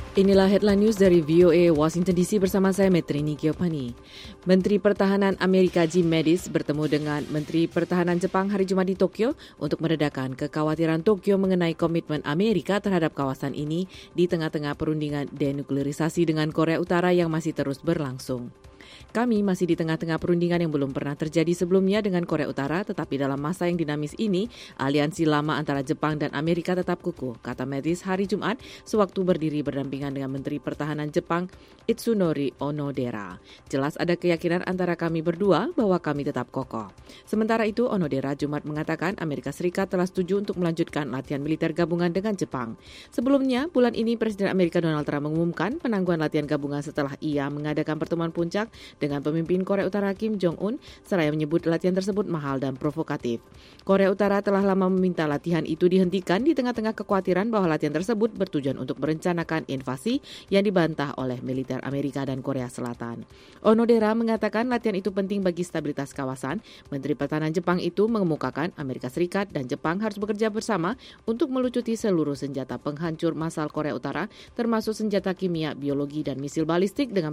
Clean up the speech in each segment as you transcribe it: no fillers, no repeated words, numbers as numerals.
Inilah headline news dari VOA Washington DC bersama saya Metrini Giovanni. Menteri Pertahanan Amerika Jim Mattis bertemu dengan Menteri Pertahanan Jepang hari Jumat di Tokyo untuk meredakan kekhawatiran Tokyo mengenai komitmen Amerika terhadap kawasan ini di tengah-tengah perundingan denuklerisasi dengan Korea Utara yang masih terus berlangsung. Kami masih di tengah-tengah perundingan yang belum pernah terjadi sebelumnya dengan Korea Utara, tetapi dalam masa yang dinamis ini, aliansi lama antara Jepang dan Amerika tetap kukuh, kata Mattis hari Jumat sewaktu berdiri berdampingan dengan Menteri Pertahanan Jepang, Itsunori Onodera. Jelas ada keyakinan antara kami berdua bahwa kami tetap kokoh. Sementara itu, Onodera Jumat mengatakan Amerika Serikat telah setuju untuk melanjutkan latihan militer gabungan dengan Jepang. Sebelumnya, bulan ini Presiden Amerika Donald Trump mengumumkan penangguhan latihan gabungan setelah ia mengadakan pertemuan puncak dengan pemimpin Korea Utara Kim Jong-un, seraya menyebut latihan tersebut mahal dan provokatif. Korea Utara telah lama meminta latihan itu dihentikan di tengah-tengah kekhawatiran bahwa latihan tersebut bertujuan untuk merencanakan invasi yang dibantah oleh militer Amerika dan Korea Selatan. Onodera mengatakan latihan itu penting bagi stabilitas kawasan. Menteri Pertahanan Jepang itu mengemukakan Amerika Serikat dan Jepang harus bekerja bersama untuk melucuti seluruh senjata penghancur massal Korea Utara, termasuk senjata kimia, biologi, dan misil balistik dengan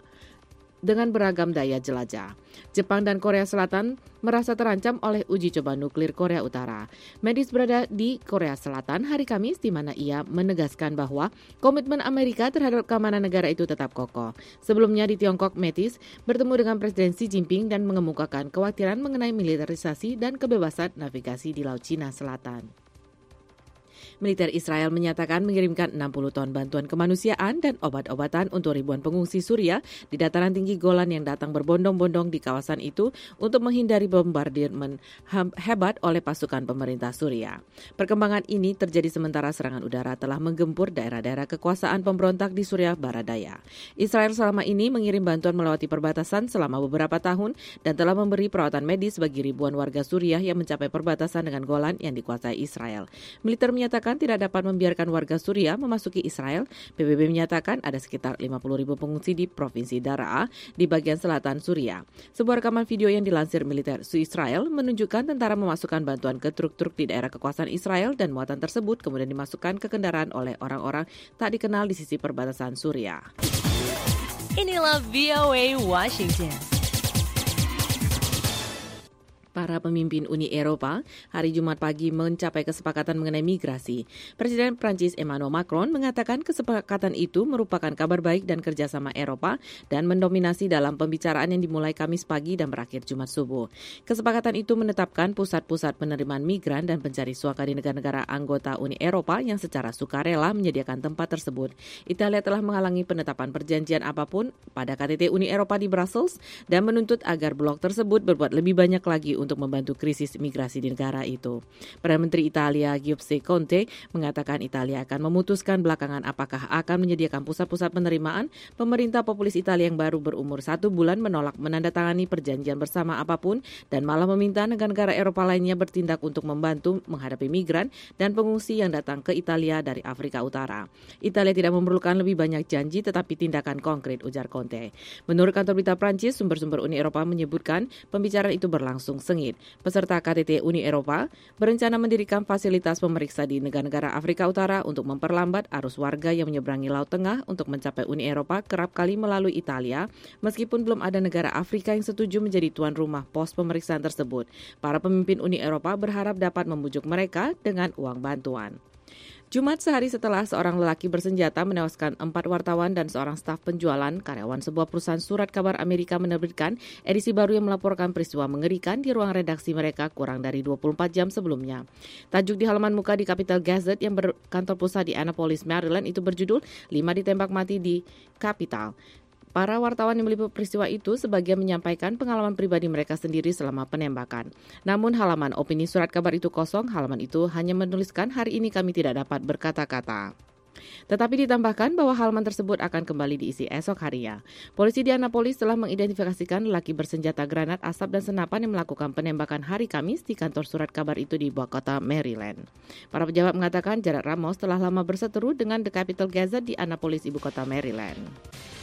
beragam daya jelajah. Jepang dan Korea Selatan merasa terancam oleh uji coba nuklir Korea Utara. Mattis berada di Korea Selatan hari Kamis, di mana ia menegaskan bahwa komitmen Amerika terhadap keamanan negara itu tetap kokoh. Sebelumnya di Tiongkok, Mattis bertemu dengan Presiden Xi Jinping dan mengemukakan kekhawatiran mengenai militerisasi dan kebebasan navigasi di Laut Cina Selatan. Militer Israel menyatakan mengirimkan 60 ton bantuan kemanusiaan dan obat-obatan untuk ribuan pengungsi Suriah di dataran tinggi Golan yang datang berbondong-bondong di kawasan itu untuk menghindari bombardirmen hebat oleh pasukan pemerintah Suriah. Perkembangan ini terjadi sementara serangan udara telah menggempur daerah-daerah kekuasaan pemberontak di Suriah Barat Daya. Israel selama ini mengirim bantuan melewati perbatasan selama beberapa tahun dan telah memberi perawatan medis bagi ribuan warga Suriah yang mencapai perbatasan dengan Golan yang dikuasai Israel. Militer menyatakan tidak dapat membiarkan warga Suriah memasuki Israel. PBB menyatakan ada sekitar 50.000 pengungsi di Provinsi Daraa di bagian selatan Suriah. Sebuah rekaman video yang dilansir militer Israel menunjukkan tentara memasukkan bantuan ke truk-truk di daerah kekuasaan Israel dan muatan tersebut kemudian dimasukkan ke kendaraan oleh orang-orang tak dikenal di sisi perbatasan Suriah. Inilah VOA Washington. Para pemimpin Uni Eropa hari Jumat pagi mencapai kesepakatan mengenai migrasi. Presiden Prancis Emmanuel Macron mengatakan kesepakatan itu merupakan kabar baik dan kerjasama Eropa dan mendominasi dalam pembicaraan yang dimulai Kamis pagi dan berakhir Jumat subuh. Kesepakatan itu menetapkan pusat-pusat penerimaan migran dan pencari suaka di negara-negara anggota Uni Eropa yang secara sukarela menyediakan tempat tersebut. Italia telah menghalangi penetapan perjanjian apapun pada KTT Uni Eropa di Brussels dan menuntut agar blok tersebut berbuat lebih banyak lagi untuk membantu krisis migrasi di negara itu. Perdana Menteri Italia Giuseppe Conte mengatakan Italia akan memutuskan belakangan apakah akan menyediakan pusat-pusat penerimaan. Pemerintah populis Italia yang baru berumur 1 bulan menolak menandatangani perjanjian bersama apapun dan malah meminta negara-negara Eropa lainnya bertindak untuk membantu menghadapi migran dan pengungsi yang datang ke Italia dari Afrika Utara. Italia tidak memerlukan lebih banyak janji tetapi tindakan konkret, ujar Conte. Menurut kantor berita Prancis, sumber-sumber Uni Eropa menyebutkan pembicaraan itu berlangsung sengit. Peserta KTT Uni Eropa berencana mendirikan fasilitas pemeriksa di negara-negara Afrika Utara untuk memperlambat arus warga yang menyeberangi Laut Tengah untuk mencapai Uni Eropa kerap kali melalui Italia, meskipun belum ada negara Afrika yang setuju menjadi tuan rumah pos pemeriksaan tersebut. Para pemimpin Uni Eropa berharap dapat membujuk mereka dengan uang bantuan. Jumat sehari setelah seorang lelaki bersenjata menewaskan 4 wartawan dan seorang staf penjualan, karyawan sebuah perusahaan surat kabar Amerika menerbitkan edisi baru yang melaporkan peristiwa mengerikan di ruang redaksi mereka kurang dari 24 jam sebelumnya. Tajuk di halaman muka di Capital Gazette yang berkantor pusat di Annapolis, Maryland itu berjudul 5 ditembak mati di Capital. Para wartawan yang meliput peristiwa itu sebagian menyampaikan pengalaman pribadi mereka sendiri selama penembakan. Namun halaman opini surat kabar itu kosong, halaman itu hanya menuliskan hari ini kami tidak dapat berkata-kata. Tetapi ditambahkan bahwa halaman tersebut akan kembali diisi esok harinya. Polisi di Annapolis telah mengidentifikasikan lelaki bersenjata granat, asap dan senapan yang melakukan penembakan hari Kamis di kantor surat kabar itu di ibu kota Maryland. Para pejabat mengatakan Jared Ramos telah lama berseteru dengan The Capital Gazette di Annapolis, ibu kota Maryland.